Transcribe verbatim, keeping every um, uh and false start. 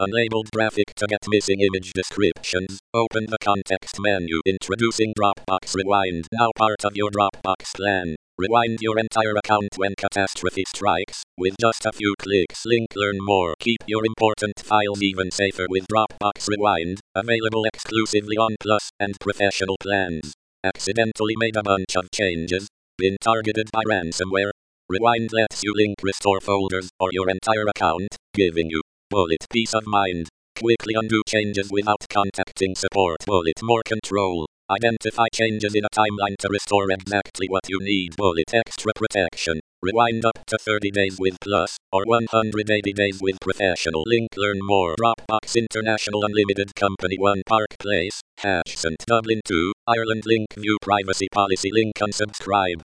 Unlabeled graphic to get missing image descriptions. Open the context menu. Introducing Dropbox Rewind. Now part of your Dropbox plan. Rewind your entire account when catastrophe strikes, with just a few clicks. Link learn more. Keep your important files even safer with Dropbox Rewind, available exclusively on Plus and Professional plans. Accidentally made a bunch of changes? Been targeted by ransomware? Rewind lets you link restore folders or your entire account, giving you wallet peace of mind. Quickly undo changes without contacting support. Wallet more control. Identify changes in a timeline to restore exactly what you need. Wallet extra protection. Rewind up to thirty days with Plus, or one hundred eighty days with Professional. Link learn more. Dropbox International Unlimited Company one Park Place, Hatchsont, Dublin two, Ireland. Link view privacy policy. Link unsubscribe.